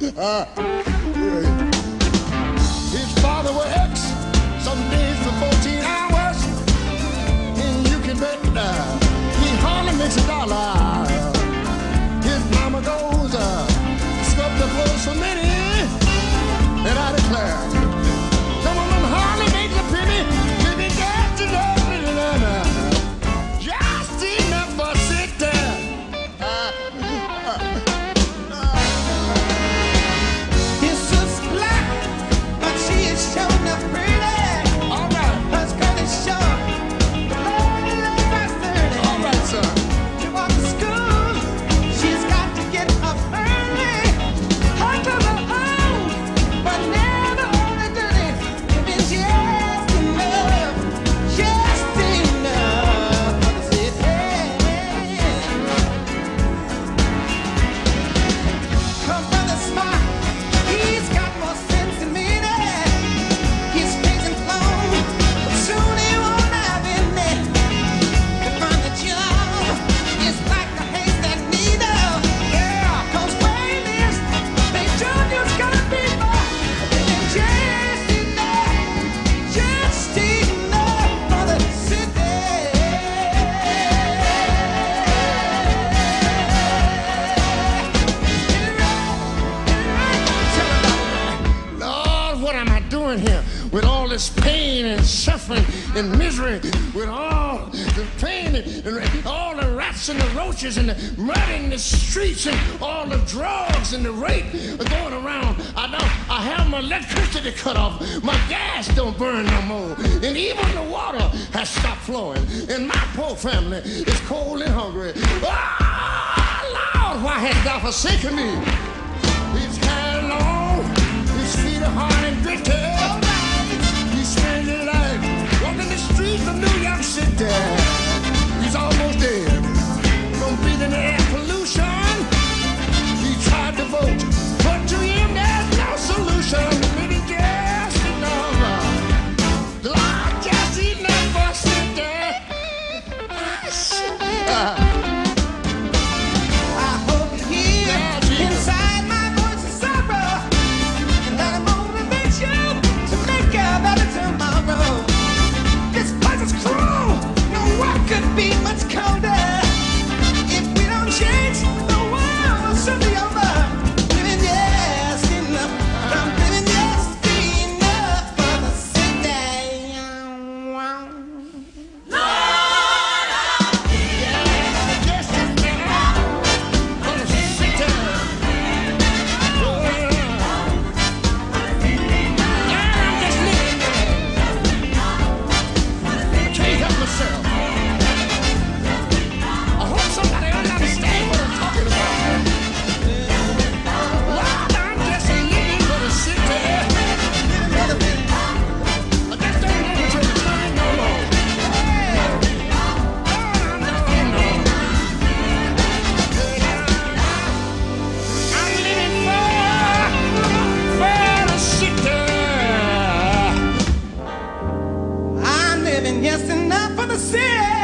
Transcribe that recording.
His father works some days for 14 hours, and you can bet he hardly makes $1. His mama goes scrub the clothes for many, and I declare, some of them hardly make a penny, living just enough, just enough for sit there. His sister's black, but she is showing up pretty. All right. Her skirt is short, the lady looks like 30. All right, sir. To walk to school, she's got to get up early. Her clothes are old, but never only dirty. Living just enough for the city. Her brother's smart, he's got more sense than me. He's chasing clothes, but soon he won't have any. To find a job is like a haystack needle. Yeah, 'cause wages, they junior's gonna be more. Living just enough for the city. Lord, what am I doing here with all this pain and suffering and misery, with all the pain and all the rats and the roaches and the mud in the streets and all the drugs and the rape going around? I have my electricity cut off. My gas don't burn no more. And even the water has stopped flowing. And my poor family is cold and hungry. Oh, Lord, why hast thou forsaken me? His hand long, his feet are hard and gritty. He spent his life walking the streets of New York City. He's almost dead from breathing the air pollution. He tried to vote, but to him there's no solution. Living just enough, Lord, just enough for city. I hope you hear inside my voice of sorrow, and that it motivates you to make a better tomorrow. This place is cruel, no one could be much colder. If we don't change, the world will soon be over. Living just enough, I'm living just enough for the city. Just enough for the city. I'm just living there. I can't help myself. I hope somebody understands what I'm talking about. Lord, I'm just living for the city. I just don't live until the time no more. No. I'm living for the city. I'm living just enough for the city.